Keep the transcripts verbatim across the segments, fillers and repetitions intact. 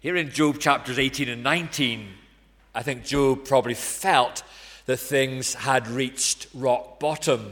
Here in Job chapters eighteen and nineteen, I think Job probably felt that things had reached rock bottom.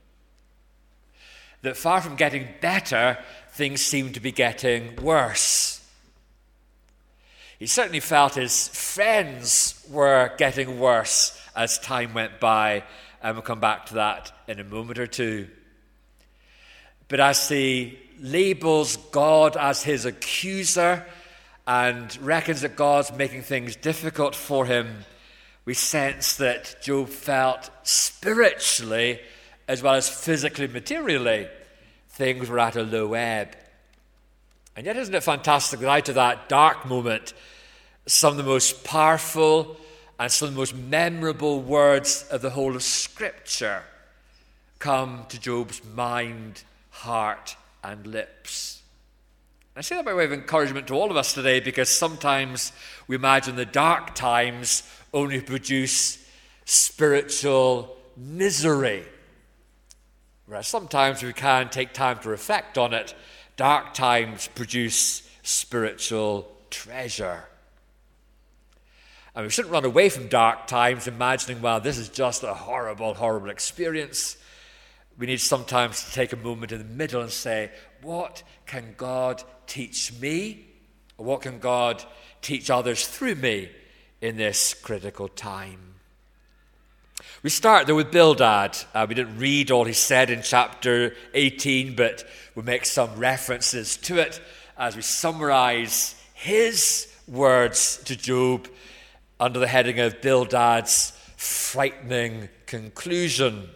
That far from getting better, things seemed to be getting worse. He certainly felt his friends were getting worse as time went by, and we'll come back to that in a moment or two. But as he labels God as his accuser and reckons that God's making things difficult for him, we sense that Job felt spiritually, as well as physically, materially, things were at a low ebb. And yet, isn't it fantastic that out of that dark moment, some of the most powerful and some of the most memorable words of the whole of Scripture come to Job's mind, heart, and lips. I say that by way of encouragement to all of us today, because sometimes we imagine the dark times only produce spiritual misery. Whereas sometimes we can take time to reflect on it. Dark times produce spiritual treasure. And we shouldn't run away from dark times imagining, well, this is just a horrible, horrible experience. We need sometimes to take a moment in the middle and say, what can God teach me? Or what can God teach others through me in this critical time? We start though with Bildad. Uh, we didn't read all he said in chapter eighteen, but we make some references to it as we summarize his words to Job under the heading of Bildad's frightening conclusion.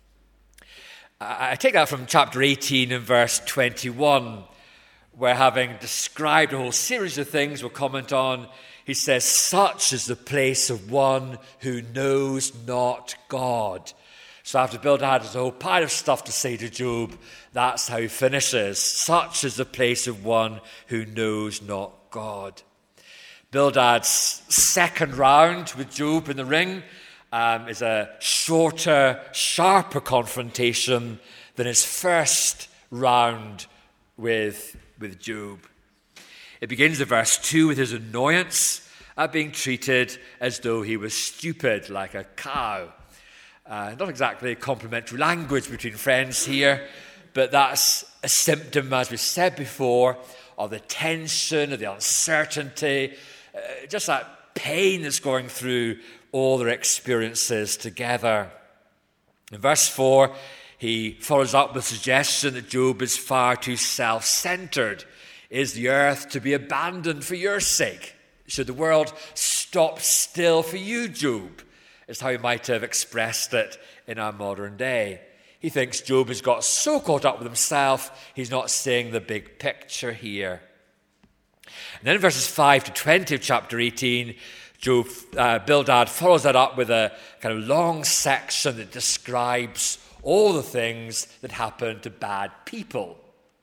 I take that from chapter eighteen and verse twenty-one, where, having described a whole series of things we'll comment on, he says, such is the place of one who knows not God. So after Bildad has a whole pile of stuff to say to Job, that's how he finishes. Such is the place of one who knows not God. Bildad's second round with Job in the ring um, is a shorter, sharper confrontation than his first round with, with Job. It begins in verse two with his annoyance at being treated as though he was stupid, like a cow. Uh, not exactly complimentary language between friends here, but that's a symptom, as we said before, of the tension, of the uncertainty, uh, just that pain that's going through all their experiences together. In verse four, he follows up with the suggestion that Job is far too self-centered. Is the earth to be abandoned for your sake? Should the world stop still for you, Job? Is how he might have expressed it in our modern day. He thinks Job has got so caught up with himself, he's not seeing the big picture here. And then in verses five to twenty of chapter eighteen, Job, uh, Bildad follows that up with a kind of long section that describes all the things that happen to bad people.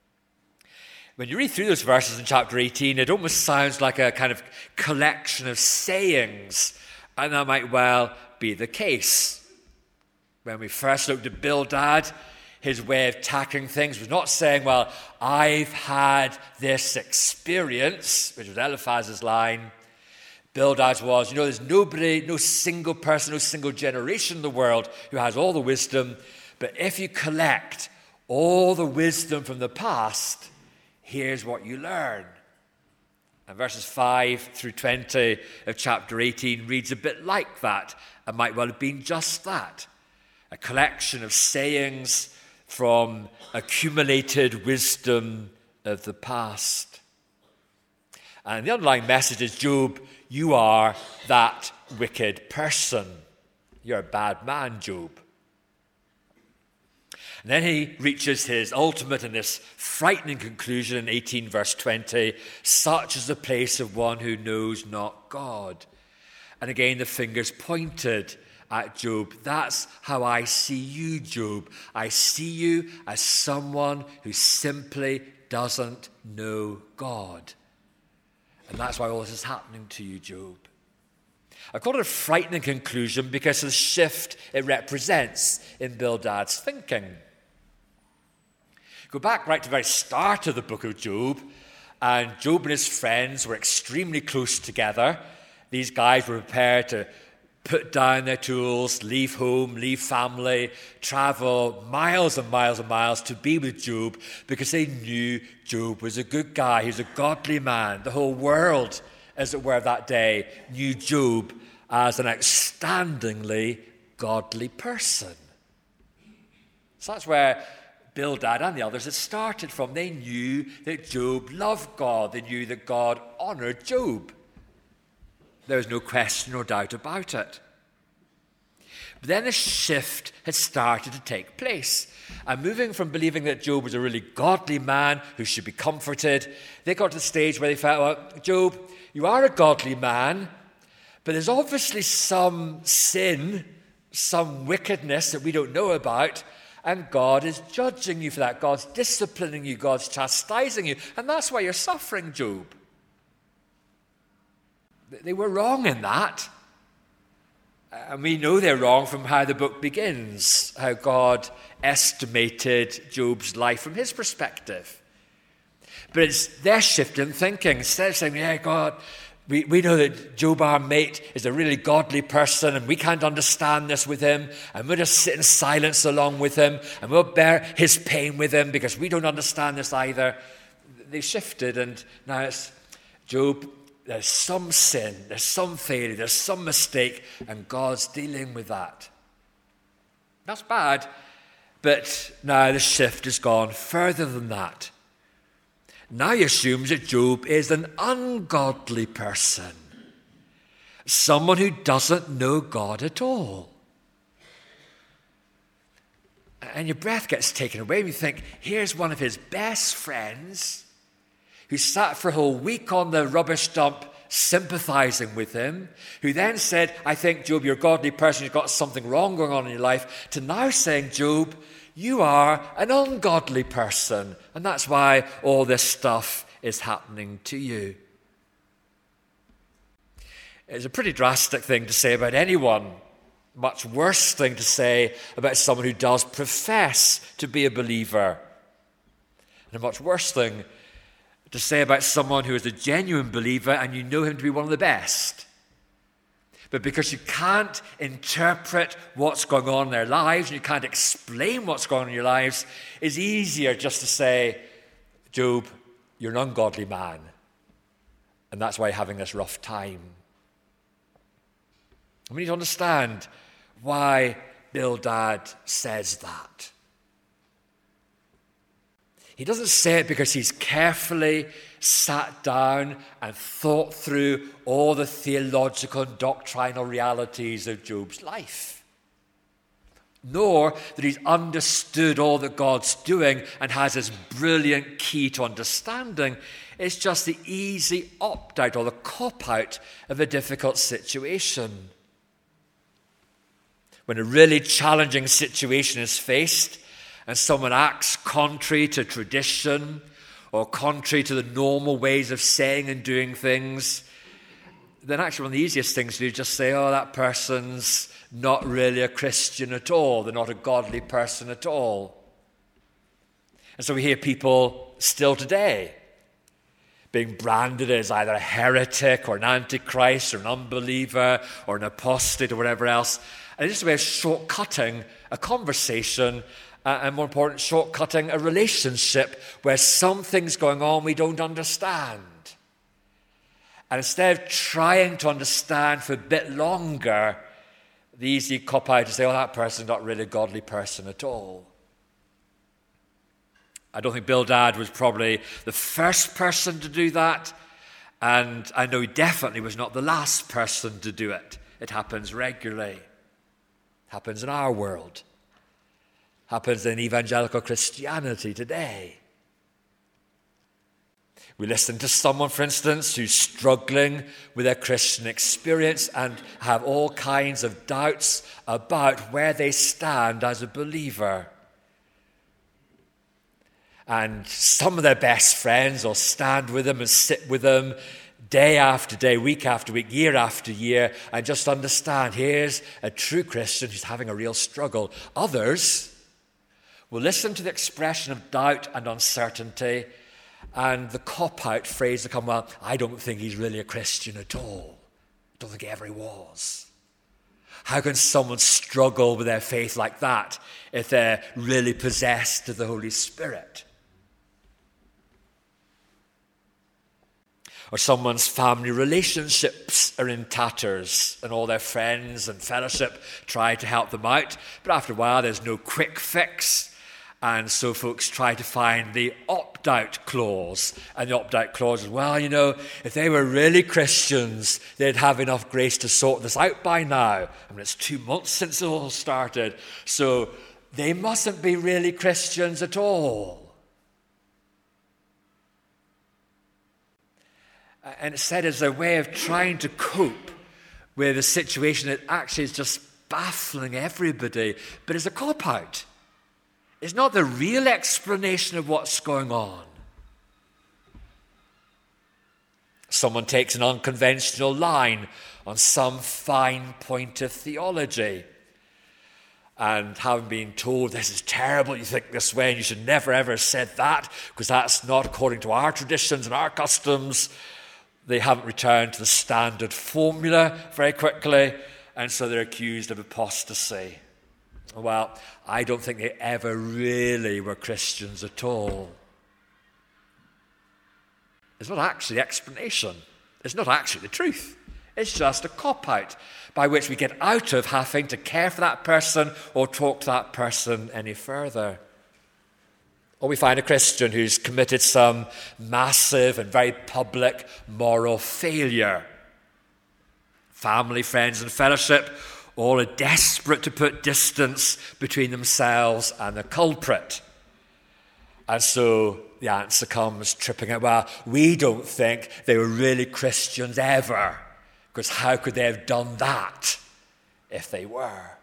When you read through those verses in chapter eighteen, it almost sounds like a kind of collection of sayings, and that might well be the case. When we first looked at Bildad, his way of tackling things was not saying, well, I've had this experience, which was Eliphaz's line. Bildad's was, you know, there's nobody, no single person, no single generation in the world who has all the wisdom, but if you collect all the wisdom from the past, here's what you learn. And verses five through twenty of chapter eighteen reads a bit like that, and might well have been just that. A collection of sayings from accumulated wisdom of the past. And the underlying message is, Job, you are that wicked person. You're a bad man, Job. And then he reaches his ultimate and this frightening conclusion in eighteen verse twenty, such is the place of one who knows not God. And again, the finger's pointed at Job. That's how I see you, Job. I see you as someone who simply doesn't know God. And that's why all this is happening to you, Job. I call it a frightening conclusion because of the shift it represents in Bildad's thinking. Go back right to the very start of the book of Job, and Job and his friends were extremely close together. These guys were prepared to put down their tools, leave home, leave family, travel miles and miles and miles to be with Job because they knew Job was a good guy. He was a godly man. The whole world, as it were, that day knew Job as an outstandingly godly person. So that's where Bildad and the others had started from. They knew that Job loved God. They knew that God honored Job. There was no question or doubt about it. But then a shift had started to take place. And moving from believing that Job was a really godly man who should be comforted, they got to the stage where they felt, well, Job, you are a godly man, but there's obviously some sin, some wickedness that we don't know about, and God is judging you for that. God's disciplining you. God's chastising you. And that's why you're suffering, Job. They were wrong in that. And we know they're wrong from how the book begins, how God estimated Job's life from his perspective. But it's their shift in thinking. Instead of saying, yeah, God, we, we know that Job, our mate, is a really godly person and we can't understand this with him, and we'll just sit in silence along with him and we'll bear his pain with him because we don't understand this either. They shifted, and now it's Job, there's some sin, there's some failure, there's some mistake, and God's dealing with that. That's bad, but now the shift has gone further than that. Now he assumes that Job is an ungodly person, someone who doesn't know God at all. And your breath gets taken away when you think, here's one of his best friends who sat for a whole week on the rubbish dump sympathizing with him, who then said, I think, Job, you're a godly person, you've got something wrong going on in your life, to now saying, Job, you are an ungodly person, and that's why all this stuff is happening to you. It's a pretty drastic thing to say about anyone. Much worse thing to say about someone who does profess to be a believer. And a much worse thing to say about someone who is a genuine believer and you know him to be one of the best. But because you can't interpret what's going on in their lives and you can't explain what's going on in your lives, it's easier just to say, Job, you're an ungodly man. And that's why you're having this rough time. And we need to understand why Bildad says that. He doesn't say it because he's carefully sat down and thought through all the theological and doctrinal realities of Job's life. Nor that he's understood all that God's doing and has this brilliant key to understanding. It's just the easy opt-out or the cop-out of a difficult situation. When a really challenging situation is faced, and someone acts contrary to tradition or contrary to the normal ways of saying and doing things, then actually one of the easiest things to do is just say, oh, that person's not really a Christian at all. They're not a godly person at all. And so we hear people still today being branded as either a heretic or an antichrist or an unbeliever or an apostate or whatever else. And it's just a way of shortcutting a conversation Uh, and more important, shortcutting a relationship where something's going on we don't understand. And instead of trying to understand for a bit longer, the easy cop-out to say, oh, that person's not really a godly person at all. I don't think Bildad was probably the first person to do that, and I know he definitely was not the last person to do it. It happens regularly. It happens in our world. Happens in evangelical Christianity today. We listen to someone, for instance, who's struggling with their Christian experience and have all kinds of doubts about where they stand as a believer. And some of their best friends will stand with them and sit with them day after day, week after week, year after year, and just understand, here's a true Christian who's having a real struggle. Others will listen to the expression of doubt and uncertainty And the cop-out phrase will come, well, I don't think he's really a Christian at all. I don't think he ever was. How can someone struggle with their faith like that if they're really possessed of the Holy Spirit? Or someone's family relationships are in tatters and all their friends and fellowship try to help them out, but after a while there's no quick fix. And so folks try to find the opt-out clause. And the opt-out clause is, well, you know, if they were really Christians, they'd have enough grace to sort this out by now. I mean, it's two months since it all started. So they mustn't be really Christians at all. And it's said as a way of trying to cope with a situation that actually is just baffling everybody, but it's a cop-out. It's not the real explanation of what's going on. Someone takes an unconventional line on some fine point of theology, and having been told this is terrible, you think this way, and you should never ever have said that, because that's not according to our traditions and our customs, they haven't returned to the standard formula very quickly, and so they're accused of apostasy. Well, I don't think they ever really were Christians at all. It's not actually the explanation. It's not actually the truth. It's just a cop-out by which we get out of having to care for that person or talk to that person any further. Or we find a Christian who's committed some massive and very public moral failure. Family, friends, and fellowship all are desperate to put distance between themselves and the culprit. And so the answer comes tripping out, well, we don't think they were really Christians ever, because how could they have done that if they were?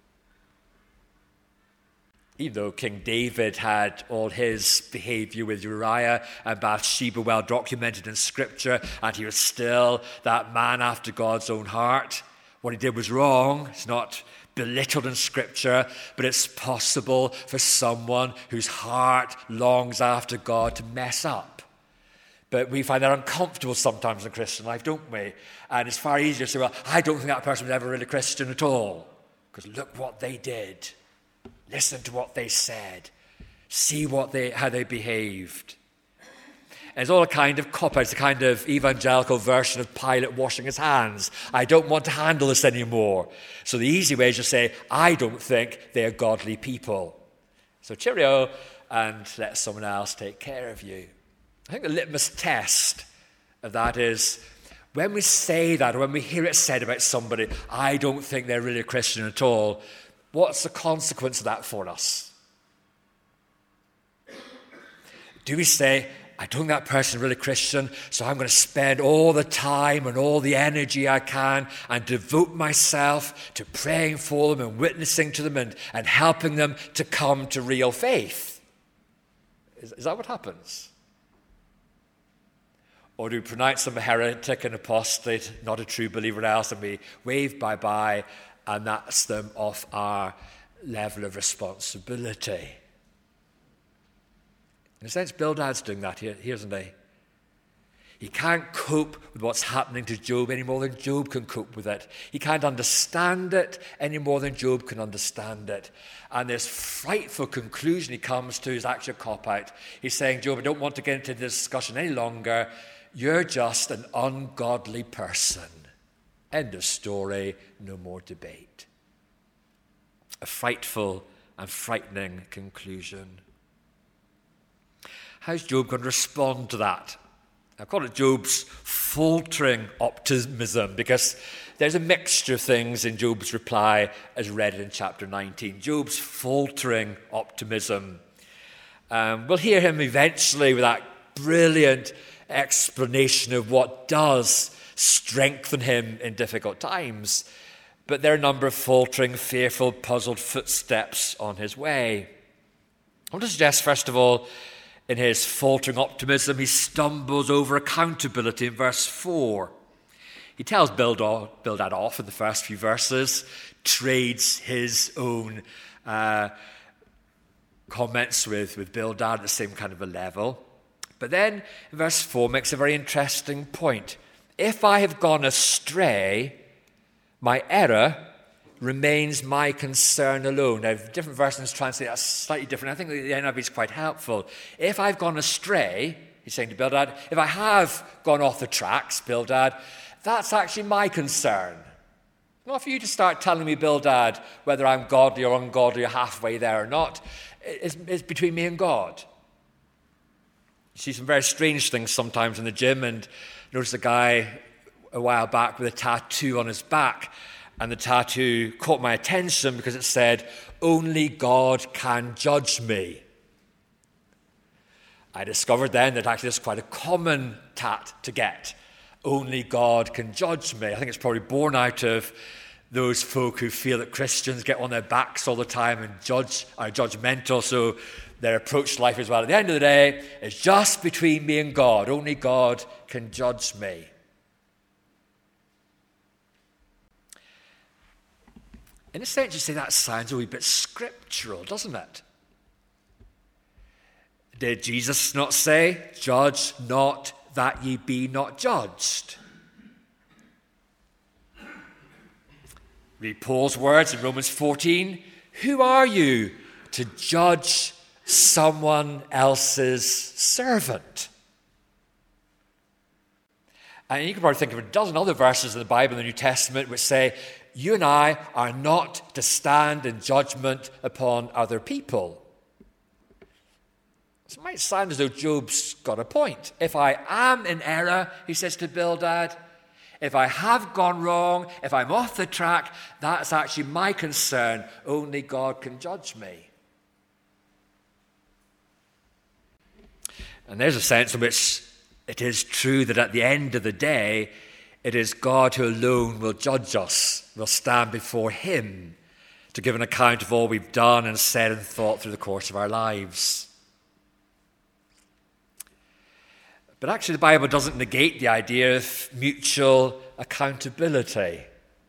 Even though King David had all his behavior with Uriah and Bathsheba well documented in Scripture, and he was still that man after God's own heart, what he did was wrong. It's not belittled in Scripture, but it's possible for someone whose heart longs after God to mess up. But we find that uncomfortable sometimes in Christian life, don't we? And it's far easier to say, well, I don't think that person was ever really Christian at all, because look what they did. Listen to what they said. See what they how they behaved. And it's all a kind of cop-out. It's a kind of evangelical version of Pilate washing his hands. I don't want to handle this anymore. So the easy way is to say, I don't think they're godly people. So cheerio, and let someone else take care of you. I think the litmus test of that is when we say that, or when we hear it said about somebody, I don't think they're really a Christian at all, what's the consequence of that for us? Do we say, I don't think that person is really Christian, so I'm going to spend all the time and all the energy I can and devote myself to praying for them and witnessing to them and, and helping them to come to real faith? Is, is that what happens? Or do we pronounce them a heretic and apostate, not a true believer else, and we wave bye-bye, and that's them off our level of responsibility? In a sense, Bildad's doing that here, isn't he? He can't cope with what's happening to Job any more than Job can cope with it. He can't understand it any more than Job can understand it. And this frightful conclusion he comes to is actually a cop-out. He's saying, Job, I don't want to get into this discussion any longer. You're just an ungodly person. End of story, no more debate. A frightful and frightening conclusion. How's Job going to respond to that? I call it Job's faltering optimism, because there's a mixture of things in Job's reply as read in chapter nineteen. Job's faltering optimism. Um, we'll hear him eventually with that brilliant explanation of what does strengthen him in difficult times. But there are a number of faltering, fearful, puzzled footsteps on his way. I want to suggest, first of all, in his faltering optimism, he stumbles over accountability in verse four. He tells Bildad, Bildad off in the first few verses, trades his own uh, comments with, with Bildad at the same kind of a level. But then verse four makes a very interesting point. If I have gone astray, my error remains my concern alone. Now, different versions translate that slightly different. I think the N I V is quite helpful. If I've gone astray, he's saying to Bildad, if I have gone off the tracks, Bildad, that's actually my concern. Not for you to start telling me, Bildad, whether I'm godly or ungodly or halfway there or not. It's, it's between me and God. You see some very strange things sometimes in the gym, and noticed a guy a while back with a tattoo on his back, and the tattoo caught my attention because it said, "Only God can judge me." I discovered then that actually it's quite a common tat to get. Only God can judge me. I think it's probably born out of those folk who feel that Christians get on their backs all the time and judge are judgmental, so their approach to life as well. At the end of the day, it's just between me and God. Only God can judge me. In a sense, you say that sounds a wee bit scriptural, doesn't it? Did Jesus not say, "Judge not that ye be not judged"? Read Paul's words in Romans fourteen. Who are you to judge someone else's servant? And you can probably think of a dozen other verses in the Bible in the New Testament which say, you and I are not to stand in judgment upon other people. So it might sound as though Job's got a point. If I am in error, he says to Bildad, if I have gone wrong, if I'm off the track, that's actually my concern. Only God can judge me. And there's a sense in which it is true that at the end of the day, it is God who alone will judge us, will stand before him to give an account of all we've done and said and thought through the course of our lives. But actually the Bible doesn't negate the idea of mutual accountability.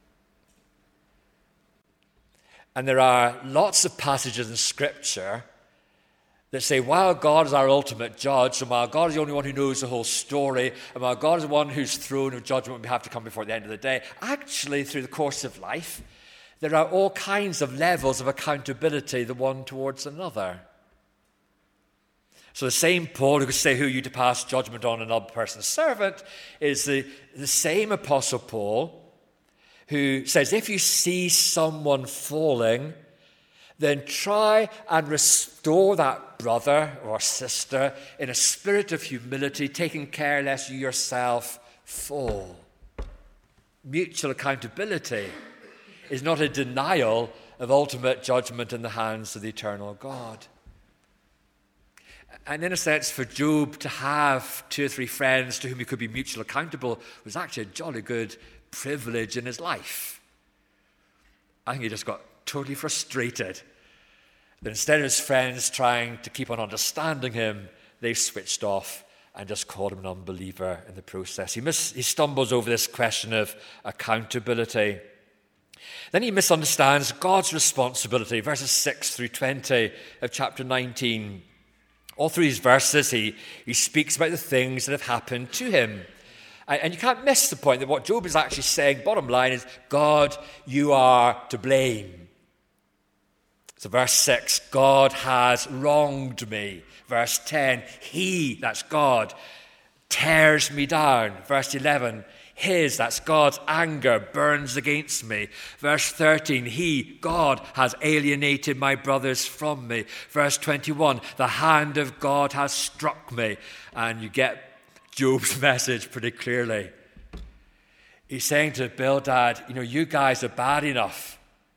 And there are lots of passages in Scripture that say, while God is our ultimate judge, and while God is the only one who knows the whole story, and while God is the one whose throne of judgment we have to come before at the end of the day, actually, through the course of life, there are all kinds of levels of accountability, the one towards another. So the same Paul who could say who you to pass judgment on another person's servant is the, the same Apostle Paul who says, if you see someone falling, then try and restore that brother or sister in a spirit of humility, taking care lest you yourself fall. Mutual accountability is not a denial of ultimate judgment in the hands of the eternal God. And in a sense, for Job to have two or three friends to whom he could be mutually accountable was actually a jolly good privilege in his life. I think he just got totally frustrated that instead of his friends trying to keep on understanding him, they switched off and just called him an unbeliever in the process. He, mis- he stumbles over this question of accountability. Then he misunderstands God's responsibility, verses six through twenty of chapter nineteen. All through these verses, he, he speaks about the things that have happened to him. And, and you can't miss the point that what Job is actually saying, bottom line, is, God, you are to blame. So verse six, God has wronged me. Verse ten, he, that's God, tears me down. Verse eleven, his, that's God's anger, burns against me. Verse thirteen, he, God, has alienated my brothers from me. Verse twenty-one, the hand of God has struck me. And you get Job's message pretty clearly. He's saying to Bildad, you know, you guys are bad enough.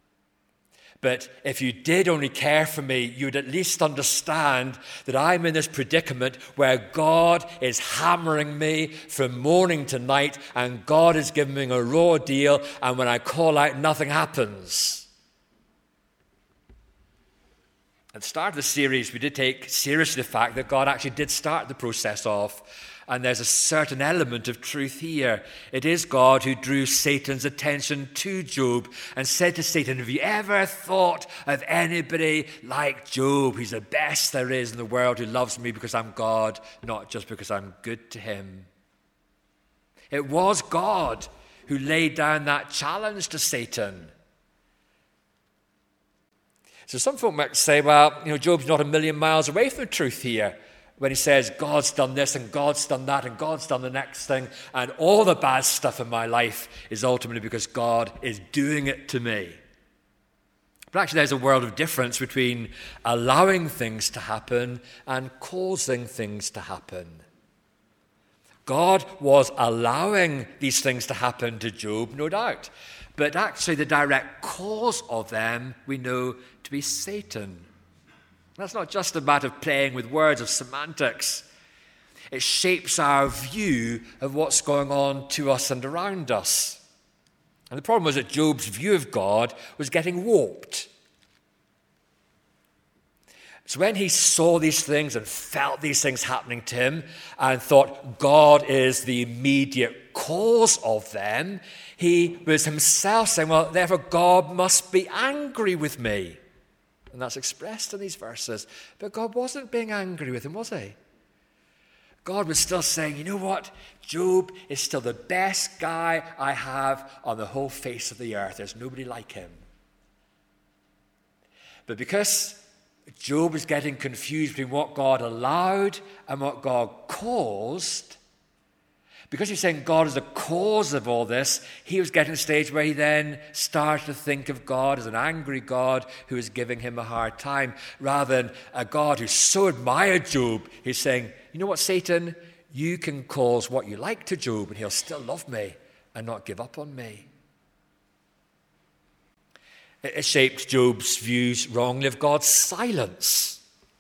But if you did only care for me, you'd at least understand that I'm in this predicament where God is hammering me from morning to night, and God is giving me a raw deal, and when I call out, nothing happens. At the start of the series, we did take seriously the fact that God actually did start the process off, and there's a certain element of truth here. It is God who drew Satan's attention to Job and said to Satan, have you ever thought of anybody like Job? He's the best there is in the world, who loves me because I'm God, not just because I'm good to him. It was God who laid down that challenge to Satan. So some folk might say, well, you know, Job's not a million miles away from the truth here when he says, God's done this and God's done that and God's done the next thing, and all the bad stuff in my life is ultimately because God is doing it to me. But actually there's a world of difference between allowing things to happen and causing things to happen. God was allowing these things to happen to Job, no doubt. But actually the direct cause of them we know to be Satan. That's not just a matter of playing with words, of semantics. It shapes our view of what's going on to us and around us. And the problem was that Job's view of God was getting warped. So when he saw these things and felt these things happening to him and thought God is the immediate cause of them, he was himself saying, well, therefore God must be angry with me. And that's expressed in these verses. But God wasn't being angry with him, was he? God was still saying, you know what? Job is still the best guy I have on the whole face of the earth. There's nobody like him. But because Job was getting confused between what God allowed and what God caused, because he's saying God is the cause of all this, he was getting to a stage where he then started to think of God as an angry God who is giving him a hard time, rather than a God who so admired Job. He's saying, you know what, Satan, you can cause what you like to Job and he'll still love me and not give up on me. It shaped Job's views wrongly of God's silence.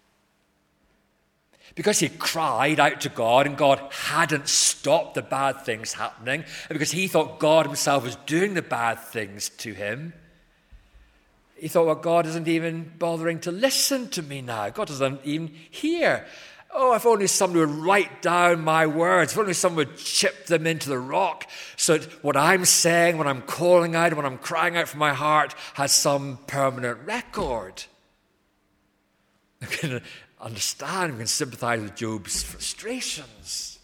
Because he cried out to God and God hadn't stopped the bad things happening, and because he thought God himself was doing the bad things to him, he thought, well, God isn't even bothering to listen to me now. God doesn't even hear. Oh, if only someone would write down my words, if only someone would chip them into the rock so that what I'm saying, when I'm calling out, when I'm crying out from my heart, has some permanent record. We can understand, we can sympathize with Job's frustrations.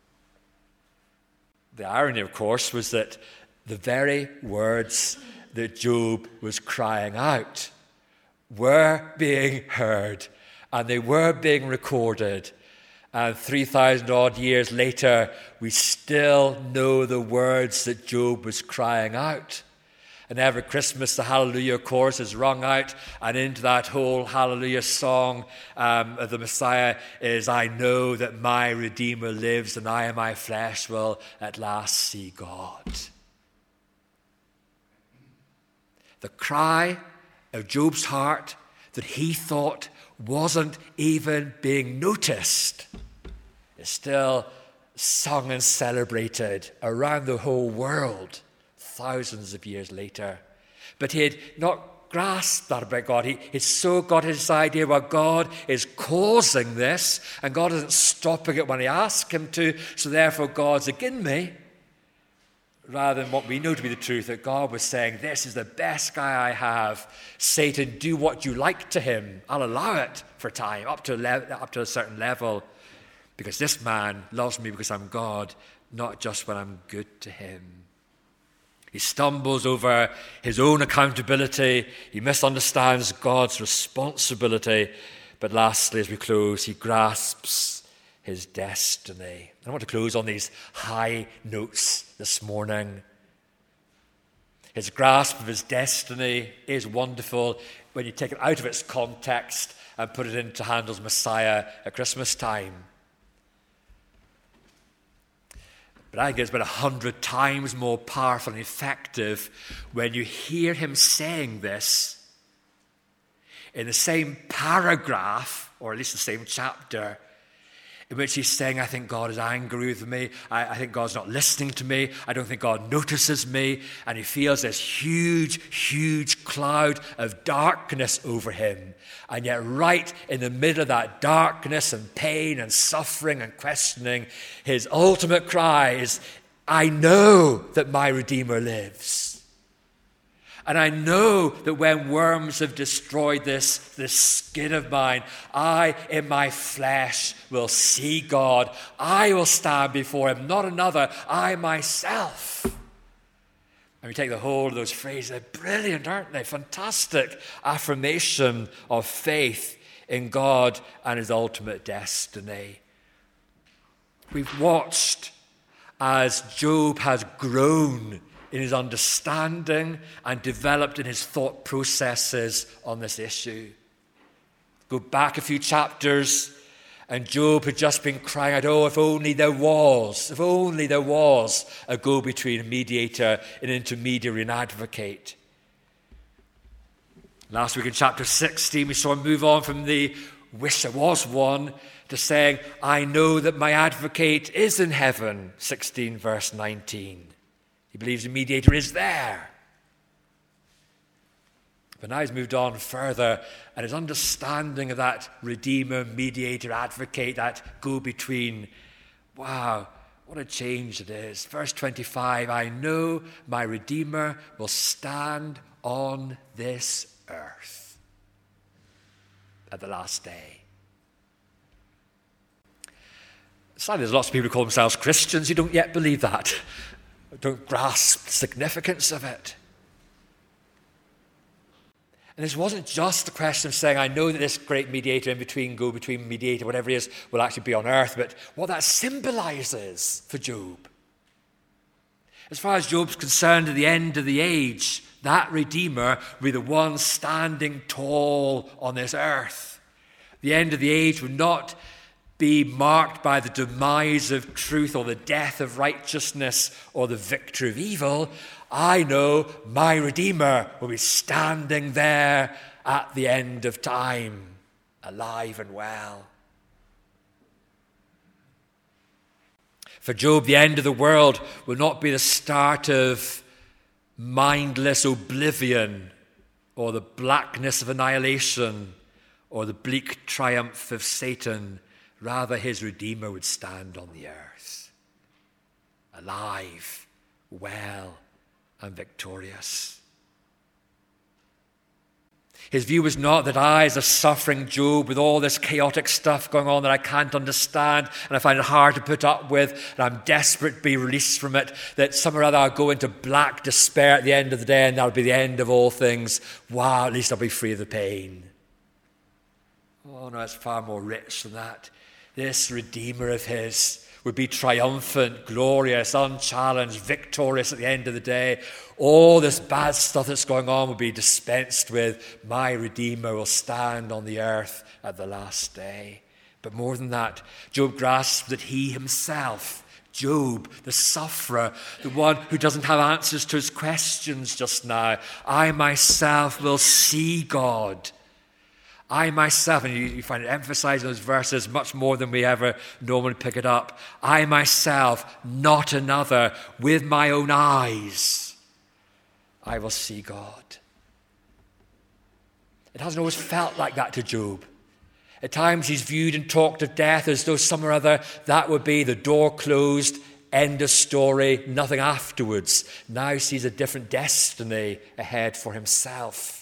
The irony, of course, was that the very words that Job was crying out were being heard, and they were being recorded. And three thousand odd years later, we still know the words that Job was crying out. And every Christmas, the Hallelujah chorus is rung out, and into that whole Hallelujah song um, of the Messiah is, I know that my Redeemer lives, and I and my flesh will at last see God. The cry of Job's heart that he thought wasn't even being noticed is still sung and celebrated around the whole world thousands of years later. But he had not grasped that about God. He had so got his idea, well, God is causing this, and God isn't stopping it when he asks him to, so therefore God's against me. Rather than what we know to be the truth, that God was saying, this is the best guy I have. Satan, do what you like to him. I'll allow it for time, up to a, le- up to a certain level, because this man loves me because I'm God, not just when I'm good to him. He stumbles over his own accountability. He misunderstands God's responsibility. But lastly, as we close, he grasps his destiny. I want to close on these high notes this morning. His grasp of his destiny is wonderful when you take it out of its context and put it into Handel's Messiah at Christmas time. But I think it's about a hundred times more powerful and effective when you hear him saying this in the same paragraph, or at least the same chapter, in which he's saying, I think God is angry with me. I, I think God's not listening to me. I don't think God notices me. And he feels this huge, huge cloud of darkness over him. And yet right in the middle of that darkness and pain and suffering and questioning, his ultimate cry is, I know that my Redeemer lives. And I know that when worms have destroyed this, this skin of mine, I in my flesh will see God. I will stand before him, not another, I myself. And we take the whole of those phrases. They're brilliant, aren't they? Fantastic affirmation of faith in God and his ultimate destiny. We've watched as Job has grown in his understanding and developed in his thought processes on this issue. Go back a few chapters, and Job had just been crying out, oh, if only there was, if only there was a go-between, a mediator, an intermediary, an advocate. Last week in chapter sixteen, we saw him move on from the wish there was one to saying, I know that my advocate is in heaven, sixteen verse nineteen. He believes the mediator is there. But now he's moved on further, and his understanding of that Redeemer, mediator, advocate, that go-between, wow, what a change it is. Verse twenty-five, I know my Redeemer will stand on this earth at the last day. Sadly, there's lots of people who call themselves Christians who don't yet believe that. Don't grasp the significance of it. And this wasn't just a question of saying, I know that this great mediator in between, go between mediator, whatever he is, will actually be on earth, but what that symbolizes for Job. As far as Job's concerned, at the end of the age, that Redeemer will be the one standing tall on this earth. The end of the age would not be marked by the demise of truth or the death of righteousness or the victory of evil. I know my Redeemer will be standing there at the end of time, alive and well. For Job, the end of the world will not be the start of mindless oblivion or the blackness of annihilation or the bleak triumph of Satan. Rather, his Redeemer would stand on the earth, alive, well, and victorious. His view was not that I, as a suffering Job, with all this chaotic stuff going on that I can't understand and I find it hard to put up with, and I'm desperate to be released from it, that somehow or other I'll go into black despair at the end of the day and that'll be the end of all things. Wow, at least I'll be free of the pain. Oh no, it's far more rich than that. This Redeemer of his would be triumphant, glorious, unchallenged, victorious at the end of the day. All this bad stuff that's going on will be dispensed with. My Redeemer will stand on the earth at the last day. But more than that, Job grasped that he himself, Job, the sufferer, the one who doesn't have answers to his questions just now, I myself will see God. I myself, and you, you find it emphasized in those verses much more than we ever normally pick it up. I myself, not another, with my own eyes, I will see God. It hasn't always felt like that to Job. At times he's viewed and talked of death as though some or other that would be the door closed, end of story, nothing afterwards. Now he sees a different destiny ahead for himself.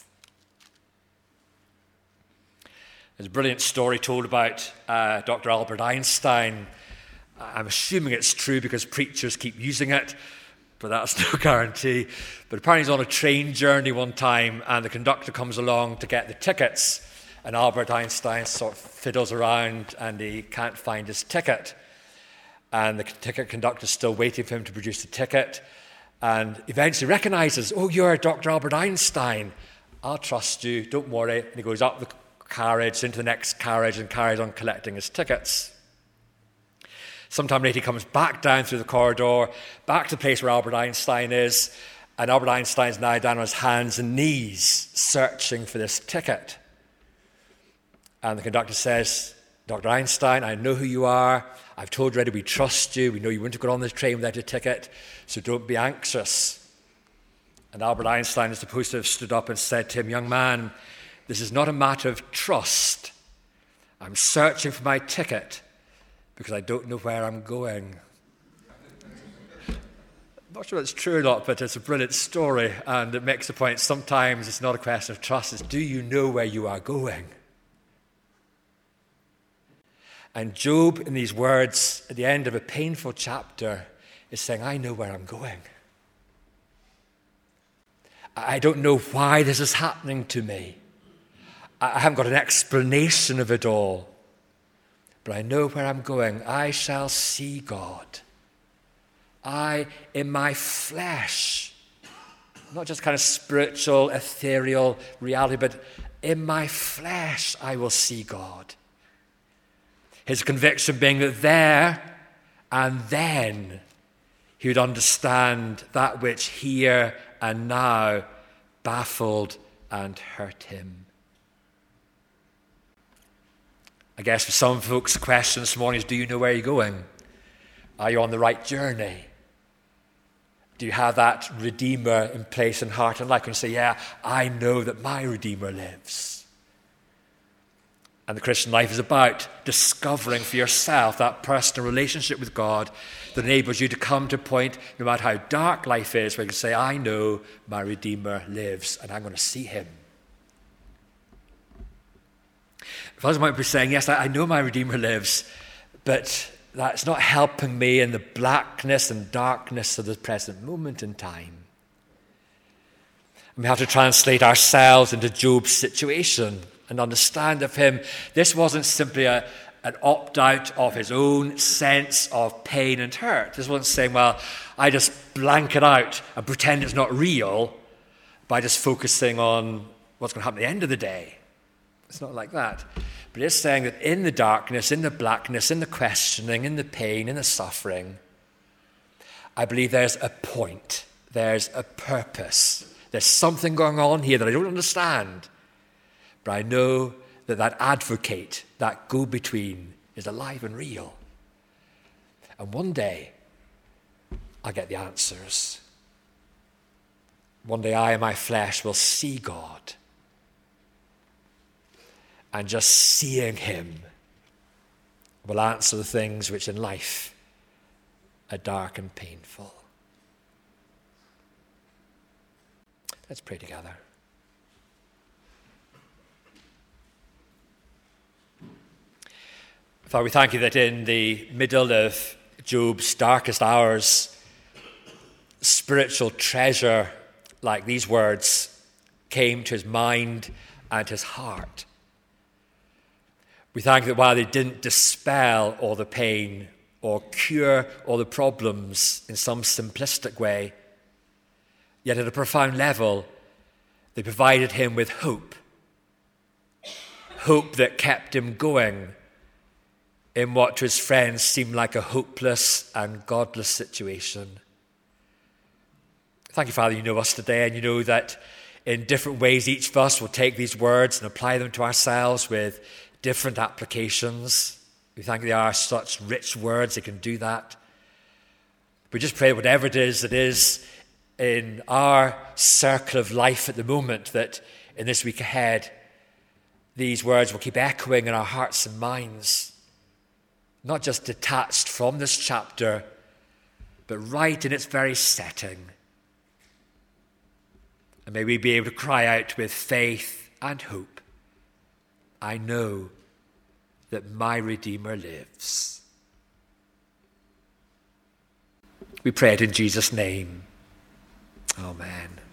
There's a brilliant story told about uh, Doctor Albert Einstein. I'm assuming it's true because preachers keep using it, but that's no guarantee. But apparently he's on a train journey one time, and the conductor comes along to get the tickets, and Albert Einstein sort of fiddles around, and he can't find his ticket. And the ticket conductor's still waiting for him to produce the ticket, and eventually recognizes, oh, you're Doctor Albert Einstein. I'll trust you, don't worry. And he goes up the carriage into the next carriage and carries on collecting his tickets. Sometime later he comes back down through the corridor, back to the place where Albert Einstein is, and Albert Einstein's now down on his hands and knees searching for this ticket. And the conductor says, Doctor Einstein, I know who you are. I've told you already we trust you. We know you wouldn't have got on this train without a ticket, so don't be anxious. And Albert Einstein is supposed to have stood up and said to him, young man, this is not a matter of trust. I'm searching for my ticket because I don't know where I'm going. I'm not sure it's true or not, but it's a brilliant story, and it makes the point sometimes it's not a question of trust, it's do you know where you are going? And Job, in these words, at the end of a painful chapter, is saying, I know where I'm going. I don't know why this is happening to me. I haven't got an explanation of it all. But I know where I'm going. I shall see God. I, in my flesh, not just kind of spiritual, ethereal reality, but in my flesh I will see God. His conviction being that there and then he would understand that which here and now baffled and hurt him. I guess for some folks the question this morning is, do you know where you're going? Are you on the right journey? Do you have that Redeemer in place in heart and life? And say, yeah, I know that my Redeemer lives. And the Christian life is about discovering for yourself that personal relationship with God that enables you to come to a point, no matter how dark life is, where you can say, I know my Redeemer lives and I'm going to see him. Others might be saying, yes, I know my Redeemer lives, but that's not helping me in the blackness and darkness of the present moment in time. We have to translate ourselves into Job's situation and understand of him, this wasn't simply a, an opt-out of his own sense of pain and hurt. This wasn't saying, well, I just blank it out and pretend it's not real by just focusing on what's going to happen at the end of the day. It's not like that. But it's saying that in the darkness, in the blackness, in the questioning, in the pain, in the suffering, I believe there's a point, there's a purpose. There's something going on here that I don't understand. But I know that that advocate, that go-between, is alive and real. And one day, I'll get the answers. One day I in my flesh will see God. And just seeing him will answer the things which in life are dark and painful. Let's pray together. Father, we thank you that in the middle of Job's darkest hours, spiritual treasure like these words came to his mind and his heart. We thank you that while they didn't dispel all the pain or cure all the problems in some simplistic way, yet at a profound level, they provided him with hope. Hope that kept him going in what to his friends seemed like a hopeless and godless situation. Thank you, Father, you know us today, and you know that in different ways each of us will take these words and apply them to ourselves with different applications. We thank you they are such rich words, they can do that. We just pray whatever it is that is in our circle of life at the moment, that in this week ahead, these words will keep echoing in our hearts and minds, not just detached from this chapter, but right in its very setting. And may we be able to cry out with faith and hope, I know that my Redeemer lives. We pray it in Jesus' name. Amen.